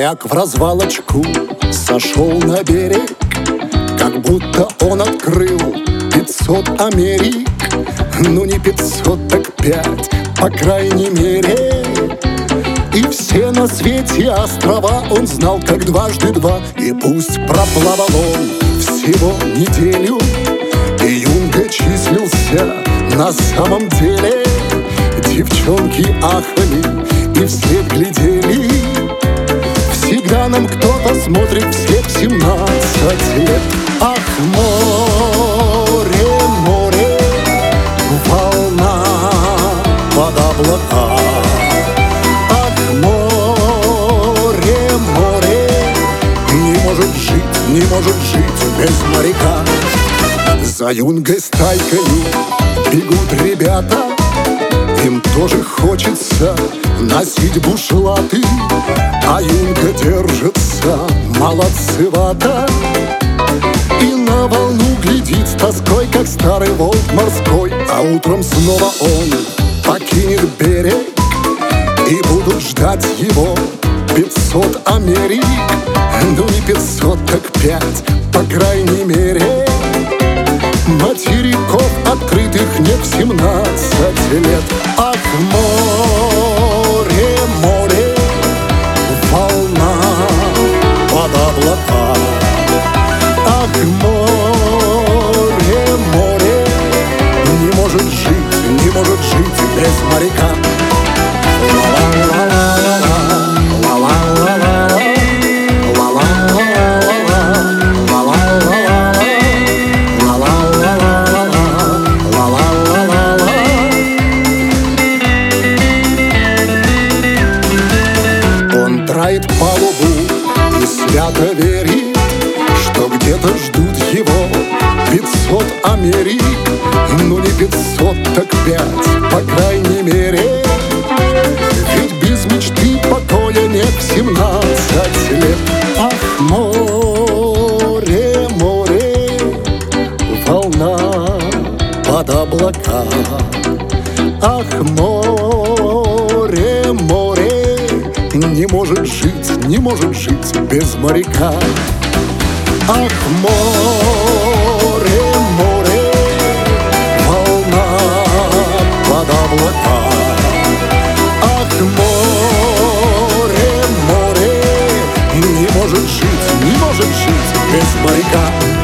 Моряк в развалочку сошел на берег, как будто он открыл 500 Америк. Ну не 500, так 5, по крайней мере. И все на свете острова он знал как дважды два. И пусть проплавал он всего неделю, и юнга числился на самом деле. Девчонки ахали и вслед глядели. Всегда нам кто-то смотрит вслед 17 лет. Ах, море, море, волна под облака. Ах, море, море, не может жить без моряка. За юнгой стайкою бегут ребята, им тоже хочется носить бушлаты, а юнга держится молодцевато и на волну глядит с тоской, как старый волк морской. А утром снова он покинет берег, и будут ждать его 500 Америк. Ну не 500, так 5, по крайней мере. Материков открытых нет в 17 лет. Ах, море, море, волна под облака. Ах, море, море, не может жить без моряка. Тает палубу и свято верит, что где-то ждут его 500 Америк. Ну не 500, так 5, по крайней мере. Ведь без мечты покоя нет в 17 лет. Ах, море, море, волна под облака. Ах, море, море, не может жить без моряка. Ах, море, море, волна под облака. Ах, море, море, не может жить без моряка.